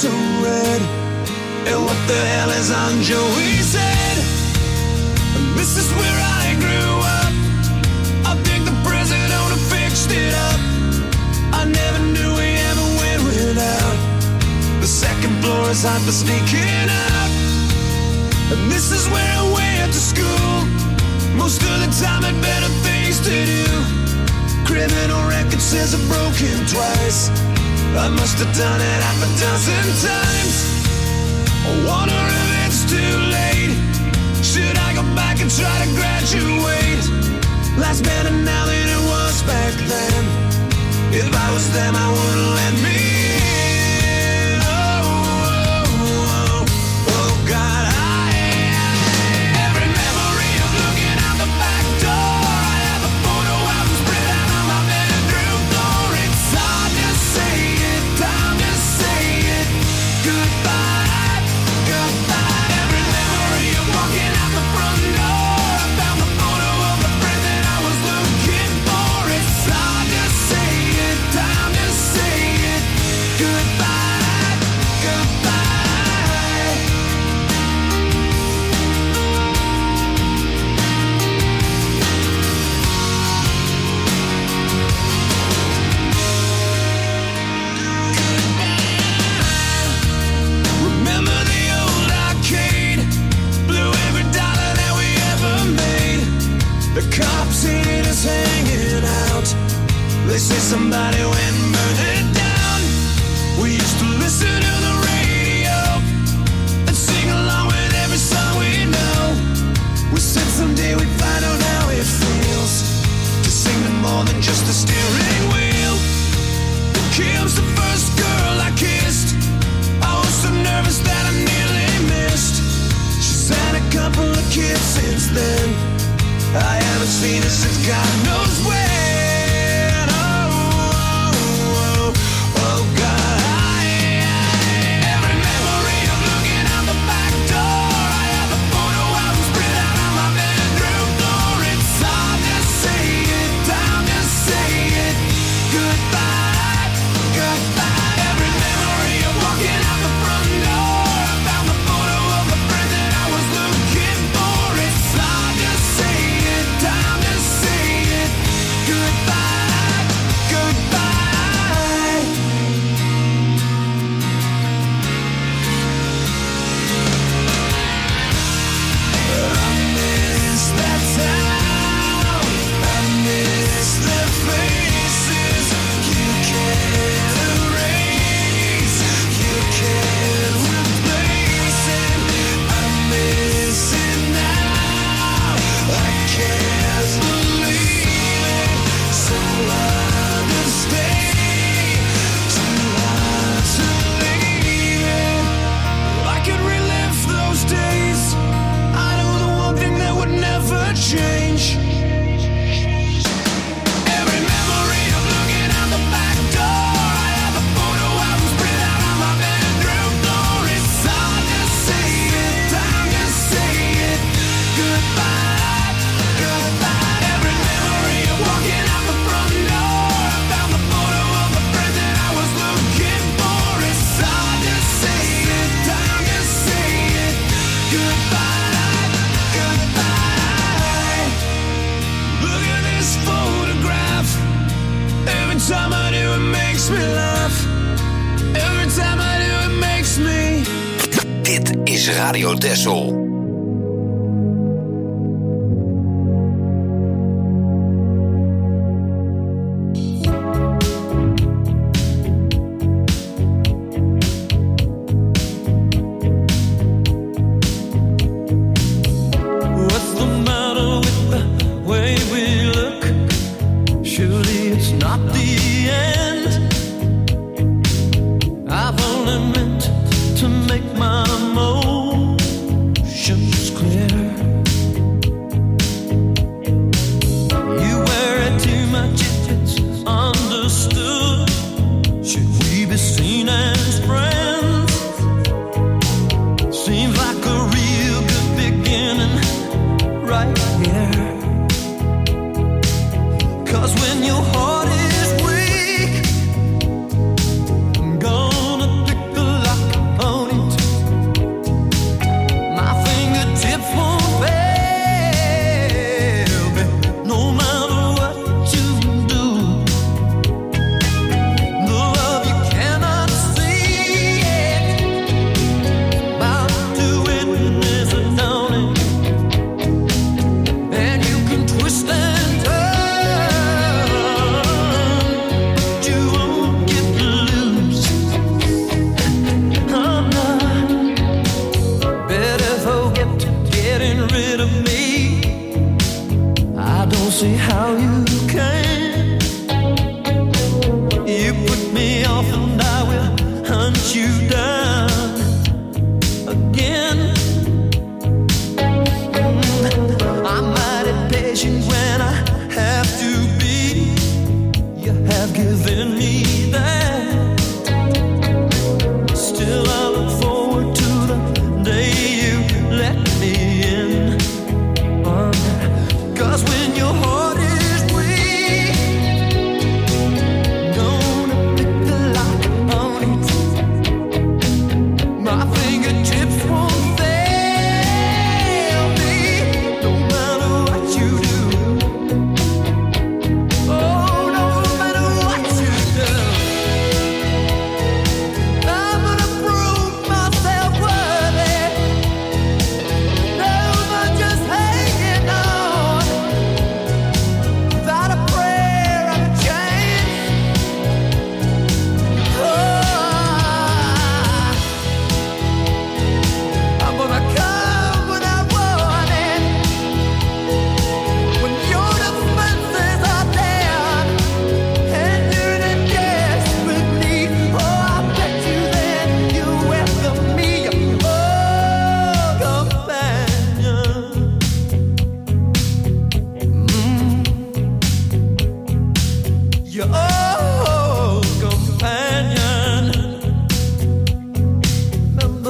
so red. And what the hell is on Joey's head? This is where I grew up. I think the president fixed it up. I never knew we ever went without. The second floor is hot for sneaking up. And this is where I went to school. Most of the time had better things to do. Criminal record says I've broken twice. I must have done it half a dozen times. I wonder if it's too late. Should I go back and try to graduate? Life's better now than it was back then. If I was them, I wouldn't let me in. Oh, oh, oh, oh God, every memory of looking out the back door. I have a photo album spread out on my bedroom floor. It's hard to say it, time to say it. Goodbye, goodbye. Every memory of walking out the front door. I found the photo of the friend that I was looking for. It's hard to say it, time to say it. Goodbye, goodbye. Remember the old arcade? Blew every dollar that we ever made. The cops hated us hanging out. They say somebody went and burned it down. We used to listen to the radio and sing along with every song we know. We said someday we'd find out how it feels to sing to more than just the steering wheel. Kim's the first girl I kissed. I was so nervous that I nearly missed. She's had a couple of kids since then. I haven't seen her since God knows when. Oh, oh, oh, oh God. Every memory of looking out the back door. I have a photo album spread out on my bedroom floor. It's hard to say it, time to say it. Goodbye, goodbye. Every memory of walking out the front door. I found the photo of the friend that I was looking for. It's hard to say it, time to say it. Goodbye, goodbye. I miss that town. I miss their faces. You can't erase. You can't replace it. I miss it now. I can't believe it. So hard to stay. Too hard to leave it. I could relive those days. I know the one thing that would never change. Every memory of looking out the back door. I have a photo album spread out on my bedroom floor. It's hard to say it, time to say it. Goodbye, goodbye. Every memory of walking out the front door. I found the photo of the friend that I was looking for. It's hard to say it, time to say it. Goodbye, goodbye. Look at this photograph. Every time I do it makes me laugh. Every time I do it makes me. Dit is Radio Texel. What's the matter with the way we look? Surely it's not the end. I've only meant to make my emotions clear. You worry too much if it's understood. Should we be seen as friends? Seems like a real good beginning right here. 'Cause when your heart is weak, I'm gonna pick the lock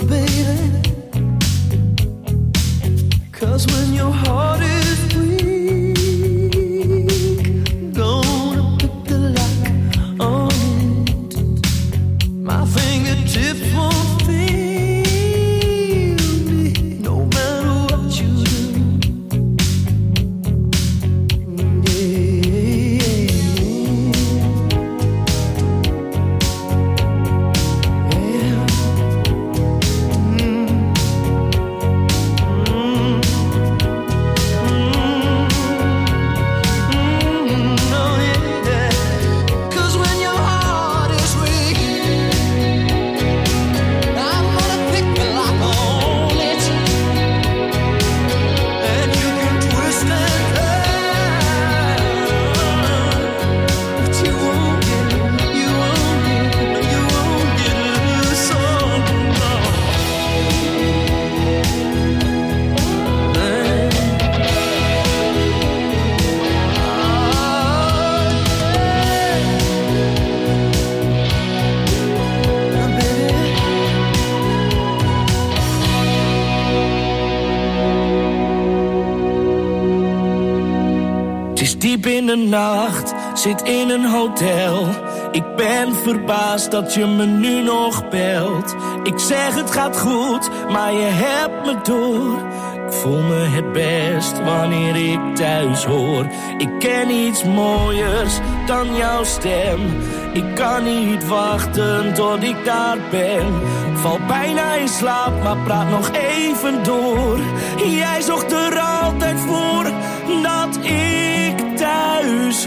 In de nacht, zit in een hotel. Ik ben verbaasd dat je me nu nog belt. Ik zeg het gaat goed, maar je hebt me door. Ik voel me het best wanneer ik thuis hoor. Ik ken iets mooiers dan jouw stem. Ik kan niet wachten tot ik daar ben. Val bijna in slaap, maar praat nog even door. Jij zorgt er altijd voor dat ik thuis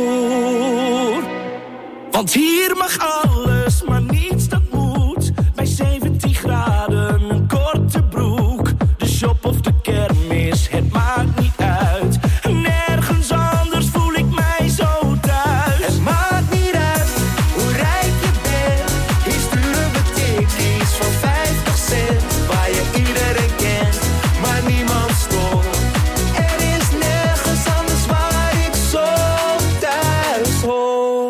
hoor. Want hier mag alles, maar niets dat moet. Bij 17 graden, een korte broek. De shop of de kermis, het maakt niet uit. Nergens anders voel ik mij zo thuis. Het maakt niet uit hoe rijk je bent. Hier sturen we tikkies van 50 cent. Waar je iedereen kent, maar niemand stoort. Er is nergens anders waar ik zo thuis hoor.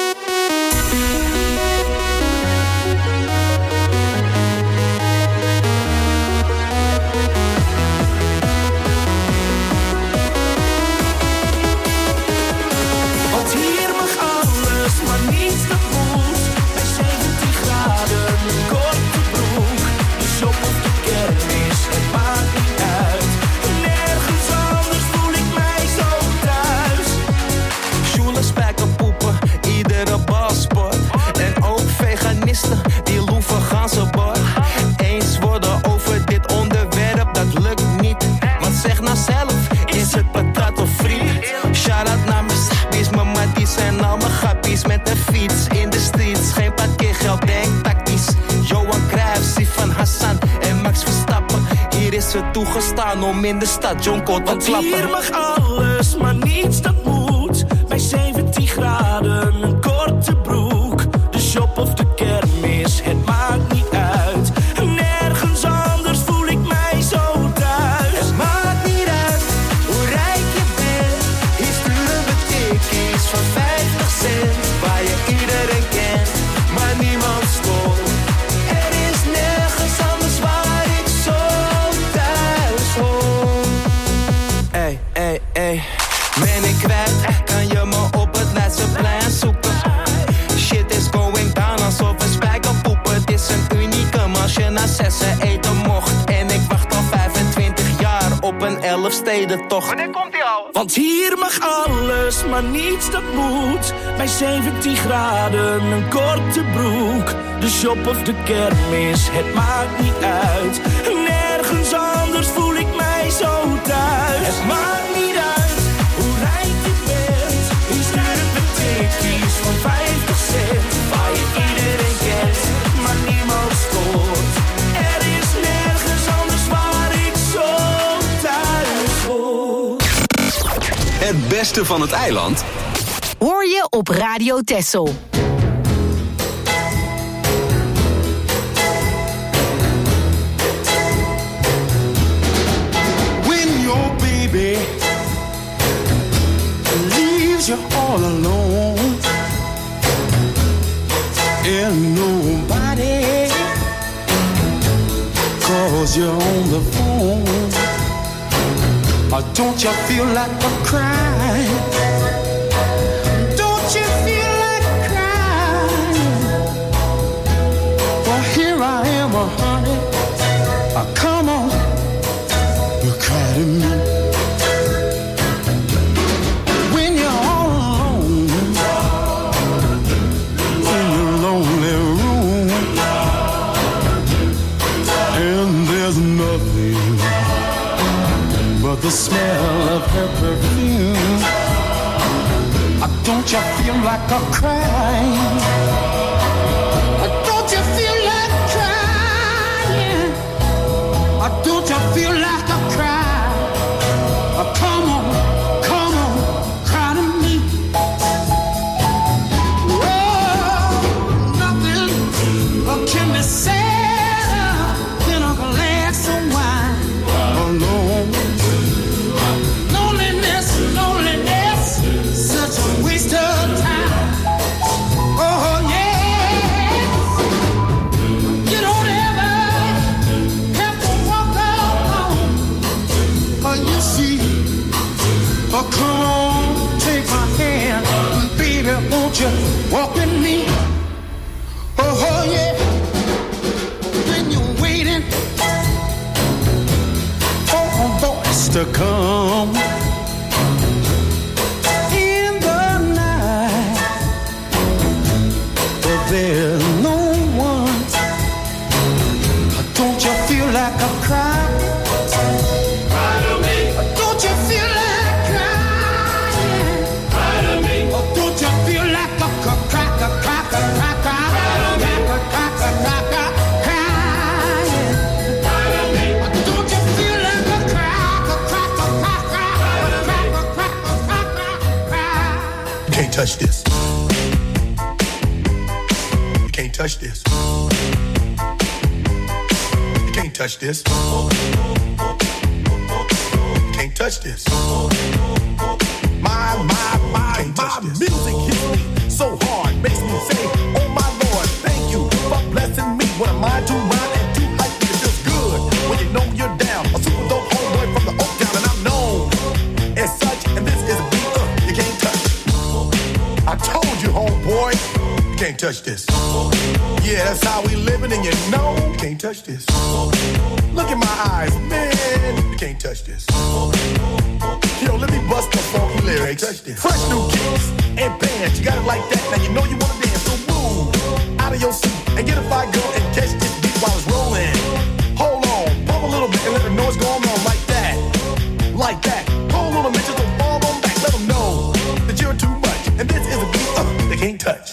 Want hier mag alles, maar niets dat moet. Bij 17 graden, een korte broek. De shop of de kermis, het maakt niet uit. Nergens anders voel ik mij zo thuis. Sjoelen, spijkerpoepen, iedere balsport. En ook veganisten, die loeven ganzenbord. Eens worden over dit onderwerp, dat lukt niet. Want zeg nou zelf, is het patat of friet? Shout-out naar mijn sabbies, mijn matties en al mijn grappies. Met de fiets in de streets, geen parkeergeld, denk tactisch. Johan Cruijff, Sifan Hassan en Max Verstappen. Hier is het toegestaan om in de stad John Cole te Want klappen. hier mag alles, maar niets dat moet. Bij 17 graden, een korte broek. De shop of de kermis, het maakt niet uit. Nergens anders voel ik mij zo thuis. Het maakt niet uit hoe rijk je bent. Hier sturen we tikkies van 50 cent. Waar je iedereen kent, maar niemand stoort. Er is nergens anders waar ik zo thuis hoor. Ey, ey, ey. Ben ik kwijt, kan je me op het Leidseplein zoeken. Shit is going down alsof we spijkerpoepen. Het is een unicum als je na 6 eten mocht. En ik wacht al 25 jaar op een 11-stedentocht. Wanneer komt die al? Want hier mag alles, maar niets dat moet. Bij 17 graden, een korte broek. De shop of de kermis, het maakt niet uit. Nergens anders voel ik mij zo thuis. Het maakt niet uit hoe rijk je bent. Hier sturen we tikkies van 50 cent. Waar je iedereen kent, maar niemand stoort. Er is nergens anders waar ik zo thuis hoor. Het beste van het eiland Hoor je op Radio Texel. When your baby leaves you all alone and nobody because you're on the phone. Or don't you feel like a crying? Don't you feel like crying? Well, here I am, honey. Come on, you cry to me. When you're all alone in your lonely room, and there's nothing but the smell of her perfume. Don't you feel like a crying? Don't you feel like crying? Don't you feel like a cry? Come on, cry to me. Oh, nothing can be said in a glass of wine. Alone. Loneliness, such a waste of time. Oh yeah, you don't ever have to walk alone. Oh, you see, oh come on, take my hand, baby, won't you walk with me? Oh yeah, when you're waiting for a voice to come. There's no one. Don't you feel like a cry? Cry to me. Don't you feel like crying? Cry to me. Don't you feel like a crying? Don't you feel like a cry? Can't touch this. Can't touch this. You can't touch this. Can't touch this. My music hits me so hard, makes me say, oh my Lord, thank you for blessing me. What am I to rhyme and do like me? It feels good when you know you're down. A super dope homeboy from the Oak Town, and I'm known as such. And this is a beat you can't touch. I told you, homeboy. Can't touch this. Yeah, that's how we living, and you know you can't touch this. Look in my eyes, man, you can't touch this. Yo, let me bust the funky lyrics. Fresh new kicks and bands, you got it like that. Now you know you wanna dance, so move out of your seat and get a fire girl and catch this beat while it's rolling. Hold on, pump a little bit and let the noise go on like that, like that. Hold on a minute, just don't fall on back. Let them know that you're too much, and this is a beat they can't touch.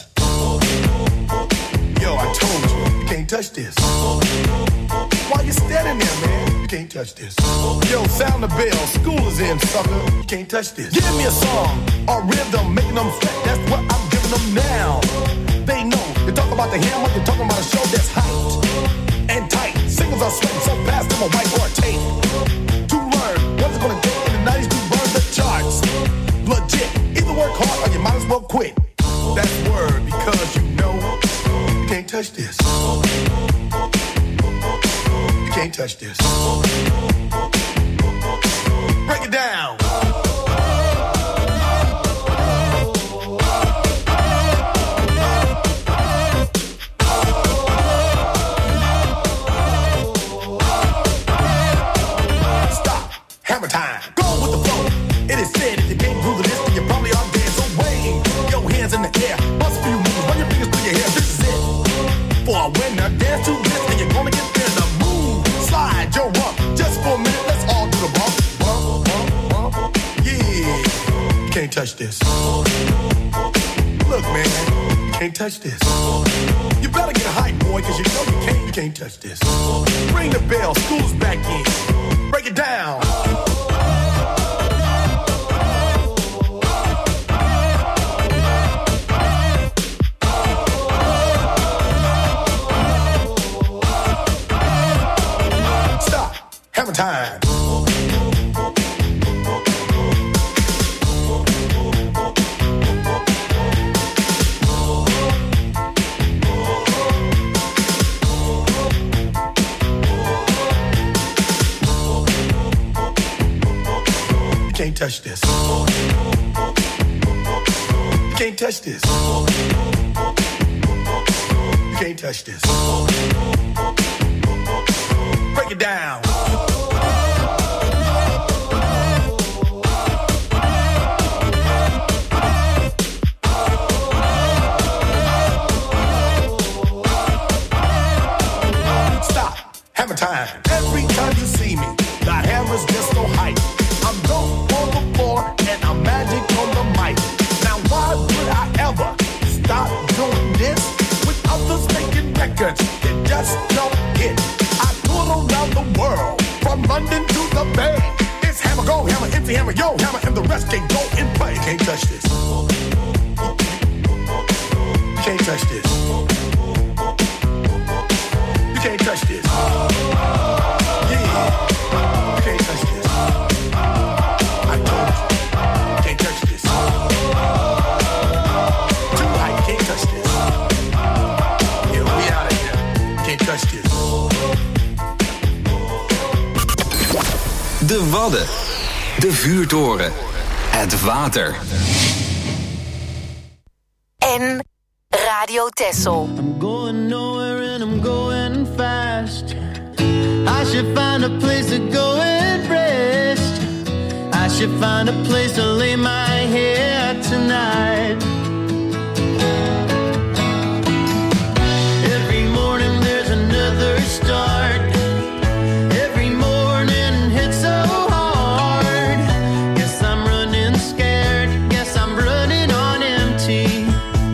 Yo, I told you, you can't touch this. Why you standing there, man? You can't touch this. Yo, sound the bell, school is in, sucker. You can't touch this. Give me a song, a rhythm, making them sweat. That's what I'm giving them now. They know, you talk about the hammer, you're talking about a show that's hyped and tight. Singles are sweating so fast, them a whiteboard tape. To learn what's it gonna take in the 90s to burn the charts. Legit, either work hard or you might as well quit. That's word, because you know you can't touch this. You can't touch this. Break it down. Stop. Hammer time. Go with the flow. It is said if you can't groove this, then you probably are dead. So wave your hands in the air. Bust a few moves. Run your fingers through your hair. This is it. For a winner, dance to this, and you're gonna get there. The move, slide your rump. Just for a minute, let's all do the bump. Bump, bump, bump. Yeah. You can't touch this. Look, man, you can't touch this. You better get hype, boy, cause you know you can't touch this. Ring the bell, school's back in. Break it down. Hammer time. can't touch this. You can't touch this. You can't touch this. Break it down. Stop. Hammer time. Every time you see me, the hammer's just so hype. I'm dope on the floor and I'm magic on the mic. Now why would I ever stop doing this? With others making records that just don't hit. I tour around the world, from London to the Bay. It's hammer, go hammer, empty hammer, yo hammer, and the rest can go and play. You can't touch this. You can't touch this. You can't touch this. Yeah, you can't touch this. I told you, you can't touch this. Too high, you can't touch this. Yeah, we out of here. Can't touch this. De Wadden. De vuurtoren. Het water. En Radio Texel. I'm going nowhere and I'm going fast. I should find a place to go and rest. I should find a place to lay my head tonight. Every morning there's another start. Every morning hits so hard. Guess I'm running scared. Guess I'm running on empty.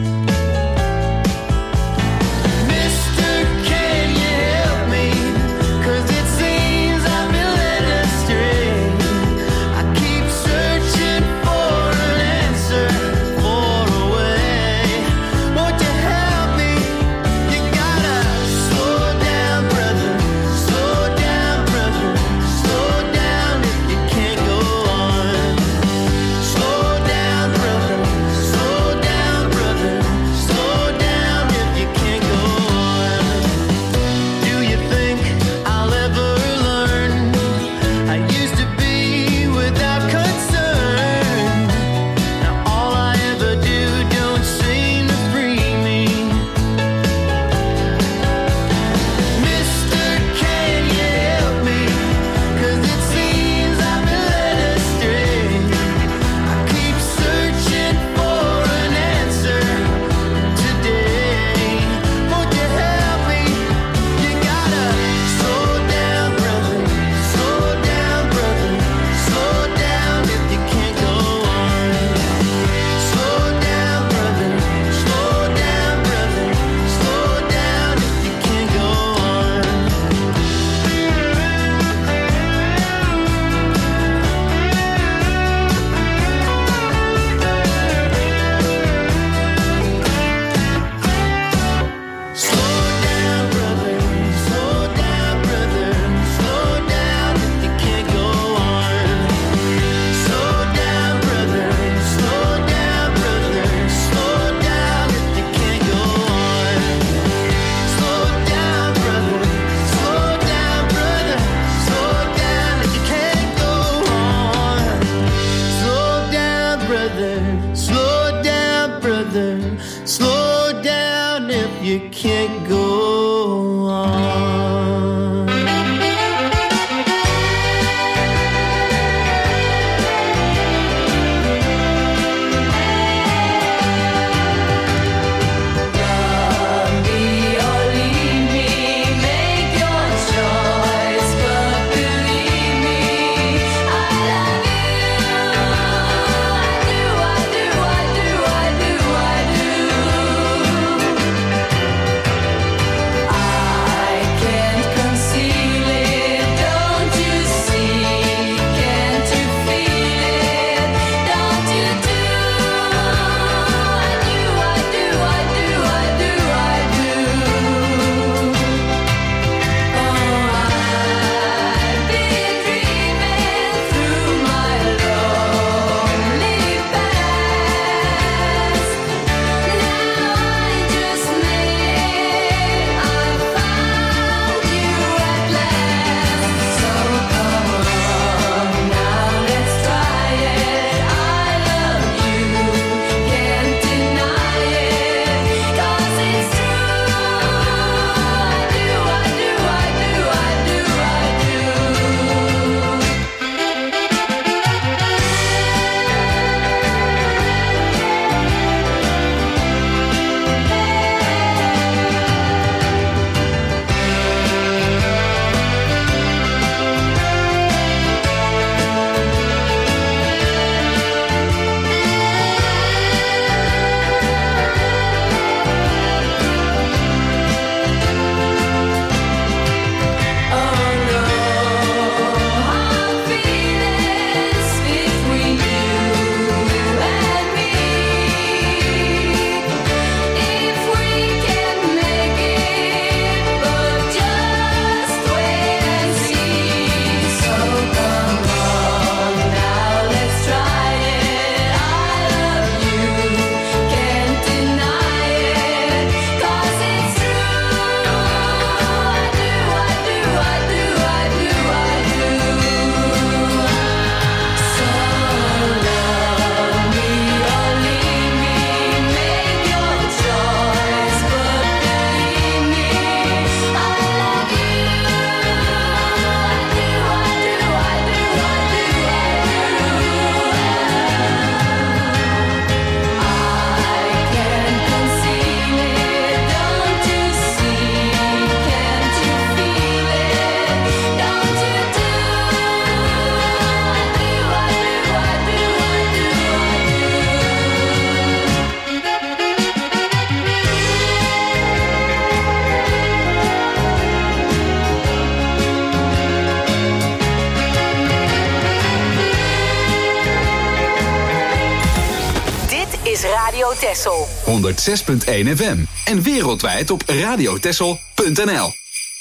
Mister, can you help me? 'Cause it seems I've been led astray. I keep searching for an answer, for a way. Won't you help me? You gotta slow down, brother. Slow down, brother. Slow down if you can't go on. Slow down, brother. Slow down, brother. Slow down if you can't go on. Do you think I'll ever learn? I used to be without concern. Now all I ever do don't seem to free me. Mister, can you help me? 'Cause it seems I've been led astray. I keep searching for an answer today. Won't you help me? You gotta slow down, brother. Slow down, brother. Slow down if you can't go on. Slow down, brother. Slow down, brother. Slow down if you can't go on. Slow down, brother. Slow down, brother. Slow down if you can't go on. Slow down, brother. Slow down, brother. Slow down if you can't go on. Slow down, brother. Slow down, brother. Slow down if you can't go on. Slow down, brother. Slow down, brother. Slow down if you can't go on. I do. Radio Texel. 106.1 FM. En wereldwijd op radiotexel.nl.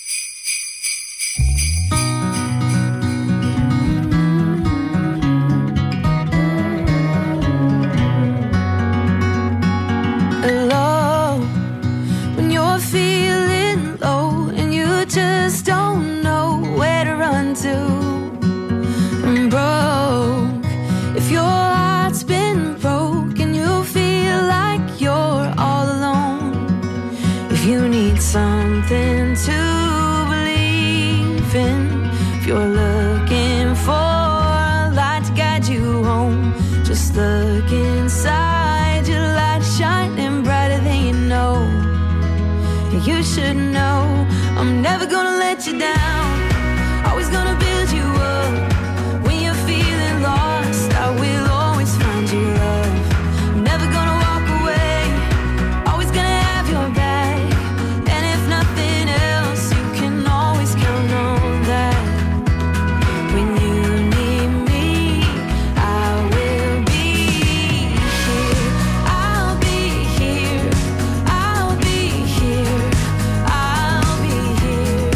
Just don't know where to run to. I'm broke. If your heart's been broke and you feel like you're all alone, if you need something to believe in, if you're looking for a light to guide you home, just look inside, your light shining brighter than you know. You should know I'm never gonna let you down, always gonna build you up. When you're feeling lost, I will always find you love. I'm never gonna walk away, always gonna have your back. And if nothing else, you can always count on that. When you need me, I will be here. I'll be here. I'll be here. I'll be here.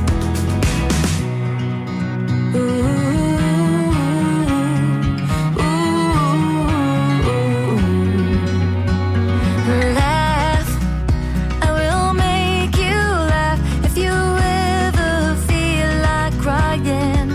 Ooh, ooh. Laugh, I will make you laugh. If you ever feel like crying,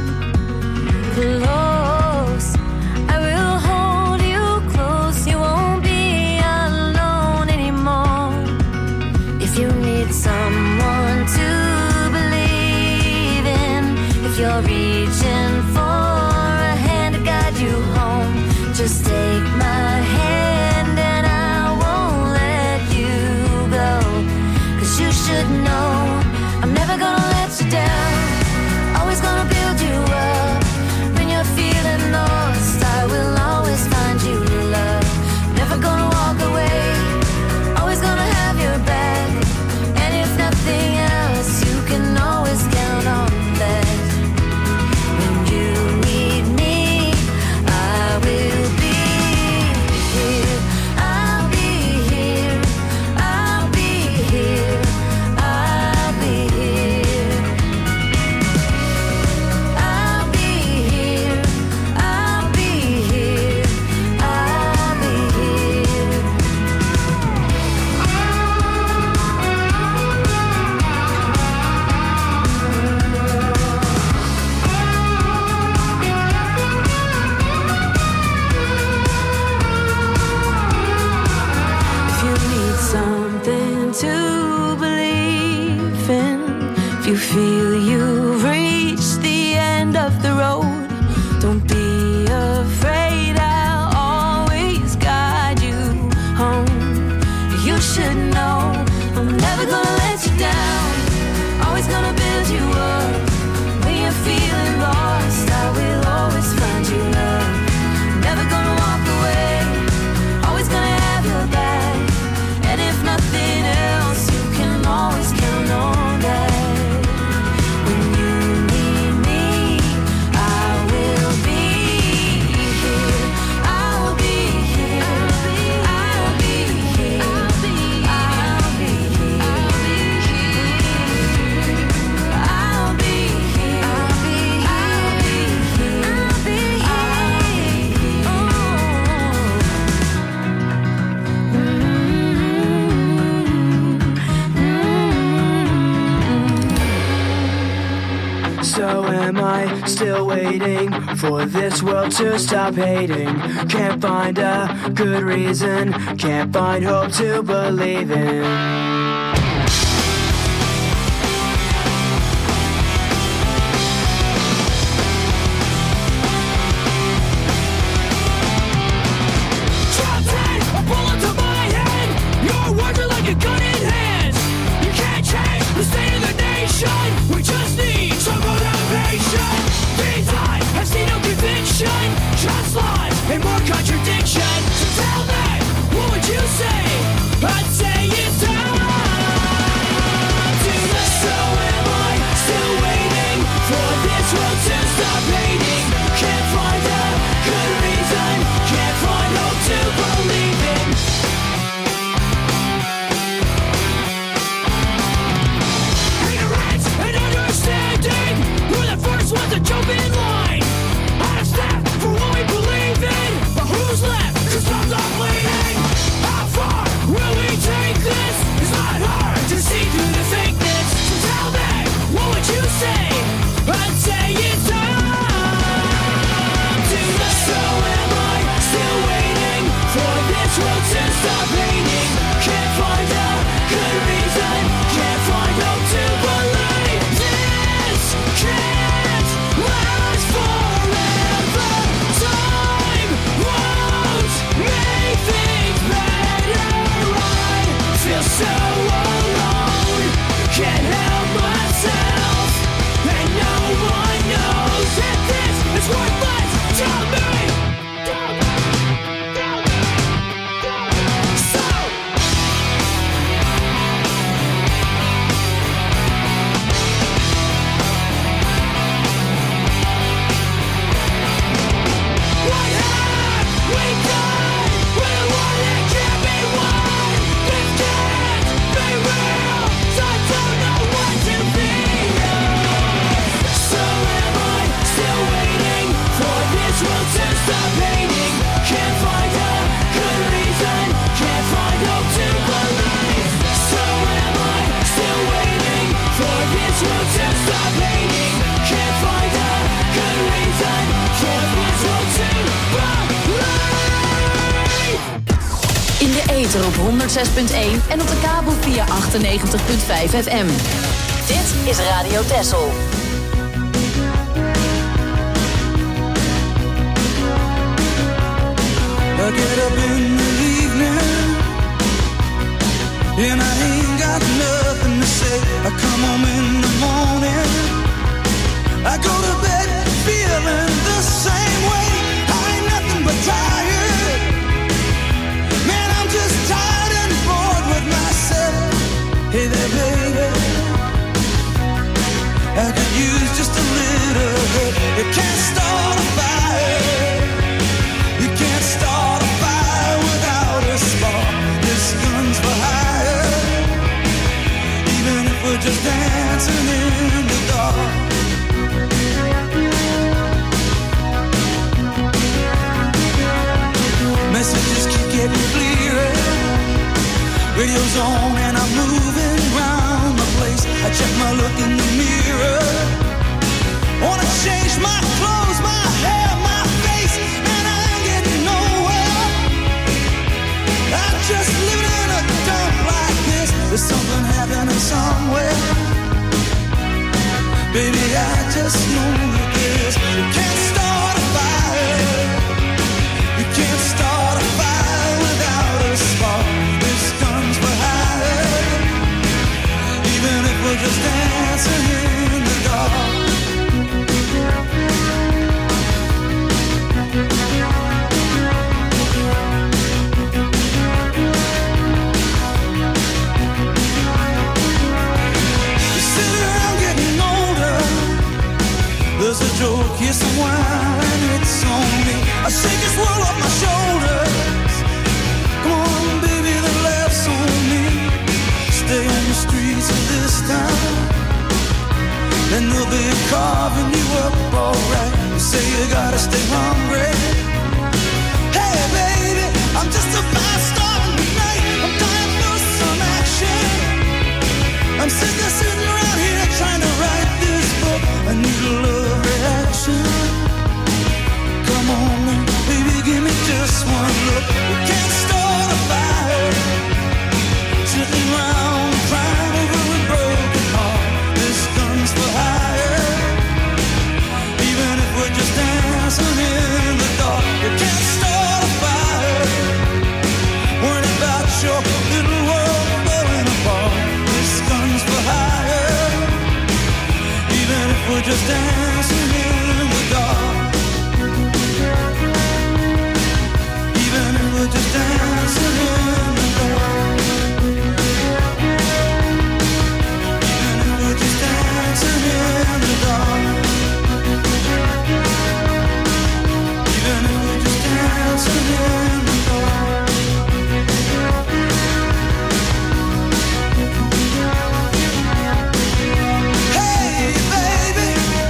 close, I will hold you close. You won't be alone anymore. If you need someone to believe in, if you're reaching for a hand to guide you home, just take my hand and I won't let you go. 'Cause you should know I'm never gonna let you down, always gonna build you up. When you're feeling lost, I will always find you love. Never gonna walk away, always gonna have your back. And if nothing else, you can always count on that. When you need me, I will be here. I'll be here. I'll be here. I'll be here. I'll be here. I'll be here. I'll be here. If you need something to believe in, if you feel you've reached the end of the road, don't be afraid, I'll always guide you home. You should know I'm never gonna let you down, always gonna build you up. When you're feeling lost, I will always find you love. Never gonna walk away, always gonna have your back. And if nothing else, you can always count on that. When you need me, I will be here. I'll be here. I'll be here. I'll be here. I'll be here. I'll be here. I'll be So am I still waiting for this world to stop hating? Can't find a good reason, can't find hope to believe in. A bullet to my head. Your words are like a gun in hands. You can't change the state of the nation. We just need some motivation. These eyes have seen no conviction, just lies and more contradiction. So tell me, what would you say? I'd say it's time to let. So am I still waiting for this world to stop hating? Can't find a good reason, can't find hope to believe in. ether op 106.1 en op de kabel via 98.5 FM. Dit is Radio Texel. I get up in the evening and I ain't got nothing to say. I come home in the morning, I go to bed feeling the same way. I ain't nothing but tired, man, I'm just tired and bored with myself. Hey there baby, I could use just a little help. You can't start a fire, you can't start a fire without a spark. This gun's for hire, even if we're just dancing in the dark. Messages keep getting clearer, radio's on and I'm moving around the place. I check my look in the mirror, wanna change my clothes, my hair, my face, and I ain't getting nowhere. I'm just living in a dump like this. There's something happening somewhere, baby, I just know this. You can't start a fire, you can't start a fire without a spark. This gun's for hire, even if we're just dancing in the dark. There's a joke, here's some wine, it's on me. I shake this world off my shoulders. Come on, baby, the laughs on me. Stay on the streets of this town, and they'll be carving you up alright. You say you gotta stay hungry. Hey, baby, I'm just about starting tonight. I'm dying for some action. I'm sitting around here trying to write this book. I need a love reaction. Come on now, baby, give me just one look. We can't start a fire, sitting around crying over a broken heart. This gun's for hire, even if we're just dancing in the dark. You can't start a fire, worrying about your little world falling apart. This gun's for hire, even if we're just dancing in the dark. Even if we're just dancing in the dark. Even if we're just dancing in the dark. Even if we're just dancing in the dark. Hey baby,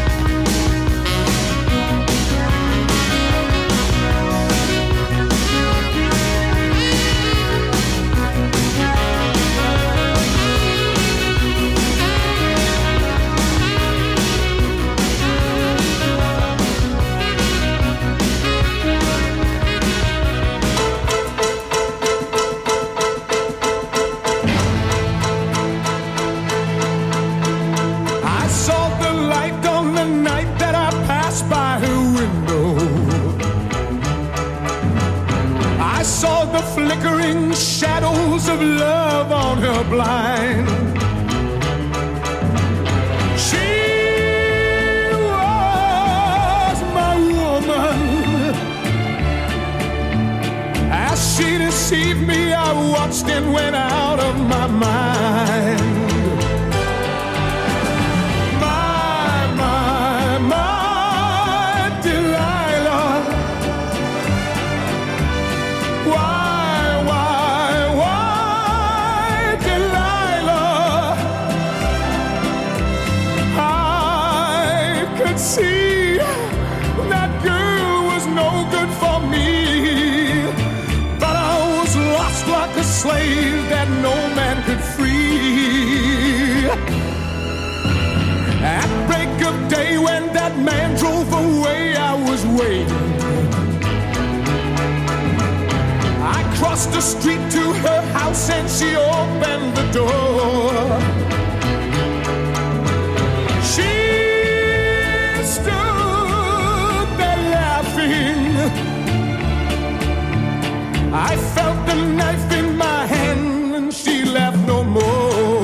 I saw the light on the night that I passed by her window. I saw the flickering shadows of love on her blind. She was my woman. As she deceived me, I watched and went out of my mind. See, that girl was no good for me, but I was lost like a slave that no man could free. At break of day when that man drove away, I was waiting. I crossed crossed the street to her house and she opened the door. She stood there laughing. I felt the knife in my hand and she laughed no more.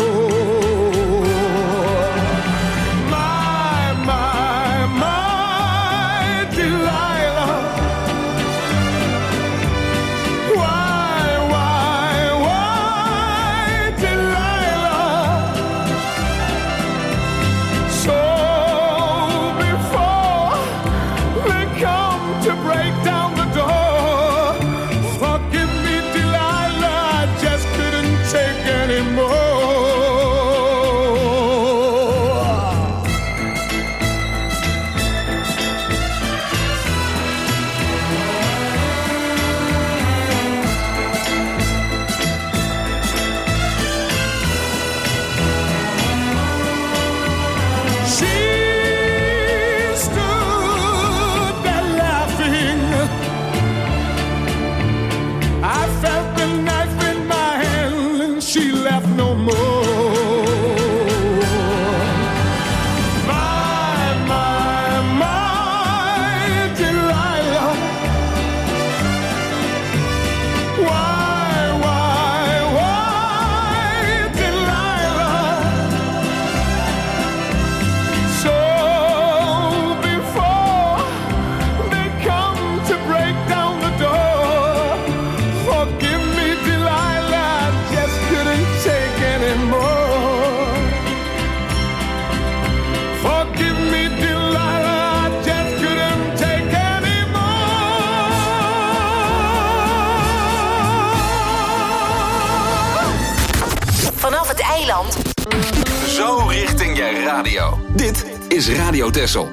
Zo richting je radio. Dit is Radio Texel.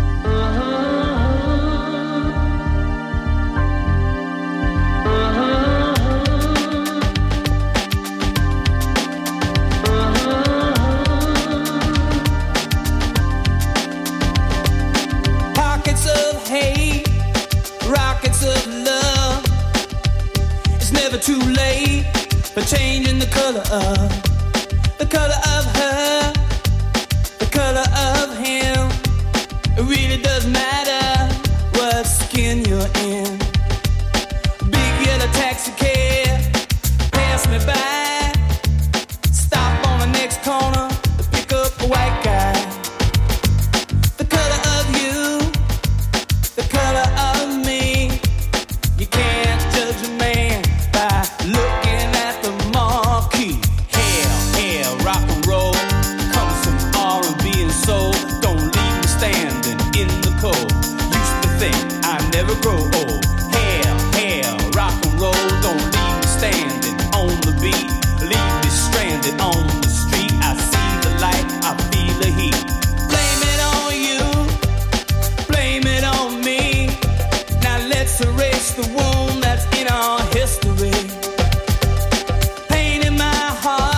Pockets of hate, rockets of love. It's never too late for changing the color of. The color of her, the color of him. It really doesn't matter what skin you're in. Big yellow taxi cab, pass me by. Stop on the next corner to pick up a white guy. The color of you, the color of me. You can't judge a man by looking at the marquee. Rock and roll, come some R&B and soul. Don't leave me standing in the cold. Used to think I'd never grow old. Hell, rock and roll. Don't leave me standing on the beat. Leave me stranded on the street. I see the light, I feel the heat. Blame it on you, blame it on me. Now let's erase the wound that's in our history. Pain in my heart.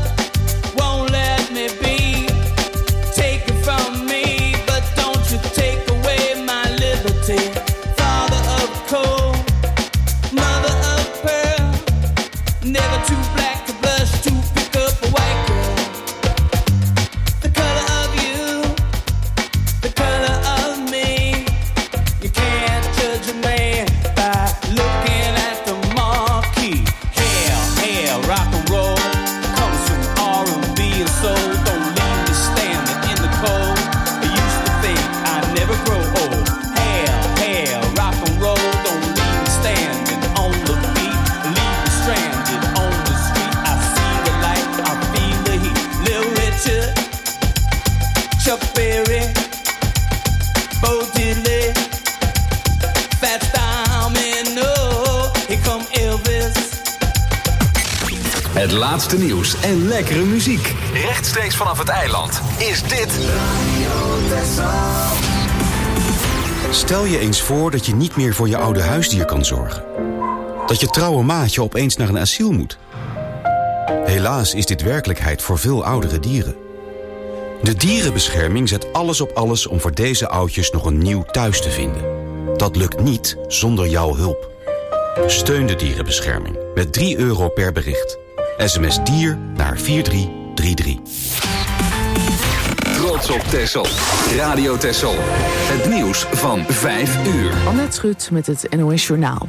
Father of coal, mother of pearl. Never too black to blush to pick up a white girl. The color of you, the color of me. You can't judge a man by looking at the marquee. Hell, rock and roll. Comes from R&B and soul. Don't leave me standing in the cold. I used to think I'd never grow old. Rock and roll, don't leave me standing on the beat. Leave me stranded on the street. I see the light, I feel the heat. Little Richard, Chuck Berry, Bo Diddley, Fats Domino, here come Elvis. Het laatste nieuws en lekkere muziek. Rechtstreeks vanaf het eiland is dit Radio Texel. Stel je eens voor dat je niet meer voor je oude huisdier kan zorgen. Dat je trouwe maatje opeens naar een asiel moet. Helaas is dit werkelijkheid voor veel oudere dieren. De dierenbescherming zet alles op alles om voor deze oudjes nog een nieuw thuis te vinden. Dat lukt niet zonder jouw hulp. Steun de dierenbescherming met €3 per bericht. SMS dier naar 4333. Trots op Texel. Radio Texel. Het nieuws van 5 uur. Annette Schut met het NOS Journaal.